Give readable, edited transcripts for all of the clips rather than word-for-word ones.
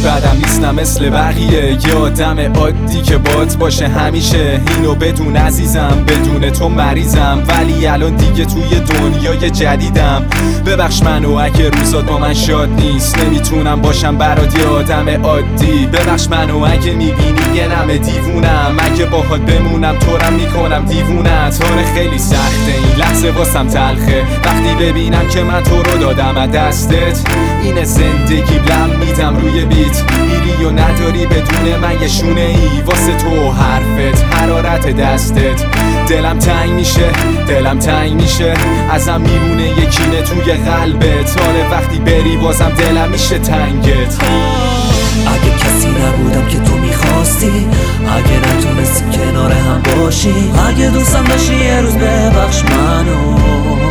بعدم نیستم مثل بقیه، یه آدم عادی که بات باشه همیشه. اینو بدون عزیزم، بدون تو مریضم، ولی الان دیگه توی دنیای جدیدم. ببخش منو اگه روزات با من شاد نیست، نمیتونم باشم برات یه آدم عادی. ببخش منو اگه میبینی یه نمه دیوونم، اگه باهات بمونم تورم میکنم دیوونت. آره خیلی سخته این لحظه واسم تلخه، وقتی ببینم که من تو رو دادم از دستت. اینه زندگی لم میدم روی بیت، میری و نداری بدون من یه شونه ای. واسه تو حرفت، حرارت دستت، دلم تنگ میشه ازم میمونه یکینه توی قلبت. آره وقتی بری بازم دلم میشه تنگت. اگه کسی نبودم که تو میخواستی، اگه نتونستیم کنار هم باشی، اگه دوستم داشتی یه روز ببخش منو.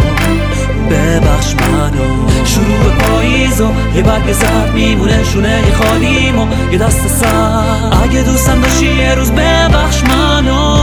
شروع پاییز و یه برگ زرد میمونه شونه خالیم و یه دست سر. اگه دوستم داشتی یه روز ببخش منو.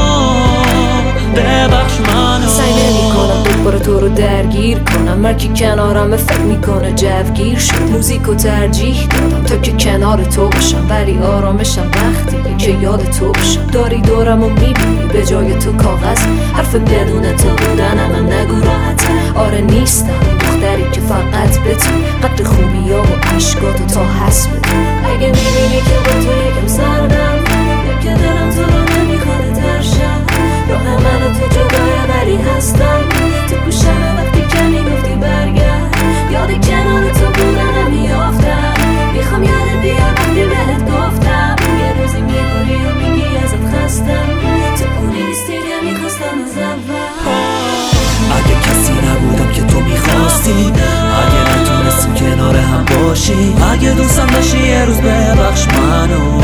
سعی نمی‌کنم دوباره تو رو درگیر کنم، مرکی کنارم فکر میکنه جوگیر شد. موزیکو ترجیح دادم تا که کنار تو باشم، ولی آرامشم وقتی که یاد تو باشم. داری دورم و میبینی به جای تو کاغذ، حرف بدون تو بودنم نگو راحت. آره نیستم دختری که فقط بتونی قدر خوبی ها و عشقاتو تا حس بدون. اگه میبینی که با تو یکم سردم، یا که دلم تو رو نمیخواد ترشم، راه من و تو جدایه ولی هستم. تو گوشمه وقتی که میگفتی برگرد، یاد کنار تو بودنم میافتم. میخوام یاد بیار وقتی بهت گفتم، یه روزی میبوری و میگی ازت خستم. تو اونی نیستی که میخواستم از اول. اگه کسی نبودم که تو میخواستی، اگه نتونستیم کنار هم باشی، اگه دوستم داشتی یه روز ببخش منو.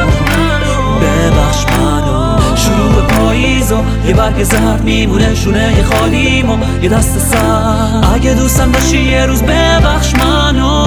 شروع پاییز و یه برگ زرد میمونه شونه خالیم و یه دست سر. اگه دوستم داشتی یه روز ببخش منو.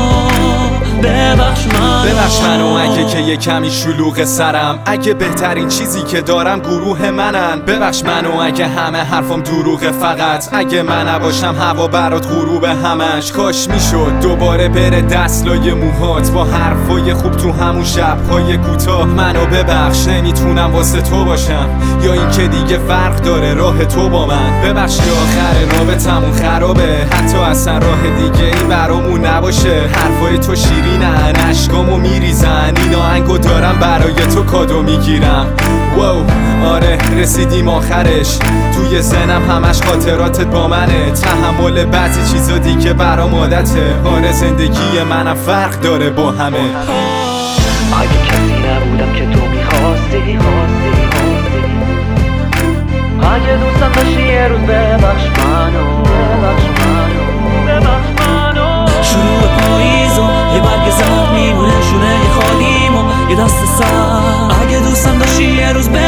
ببخش منو اگه که یه کمی شلوغ سرم، اگه بهترین چیزی که دارم گروه منن. ببخش منو اگه همه حرفم دروغه، فقط اگه من نباشم هوا برات غروب همش. کاش میشد دوباره بره دستلای موهات با حرفای خوب تو همون شب‌های کوتاه. منو ببخش نمیتونم واسه تو باشم، یا این که دیگه فرق داره راه تو با من. ببخش که آخر رابطمون خرابه، حتی اصلا راه دیگه ای برامون نباشه. حرفای تو شیرینن، اشکامو میریزن، این آهنگو دارم برای تو کادو میگیرم. واو آره رسیدیم آخرش، توی ذهنم همش خاطراتت با منه. تحمل بعضی چیزا دیگه برام عادته، آره زندگی منم فرق داره با همه. اگه کسی نبودم که تو میخواستی، اگه دوستم داشتی یه روز ببخش منو. شروع پاییز و یه برگ زرد میمونه شونه خالیم و یه دست سر. اگه دوستم داشتی یه روز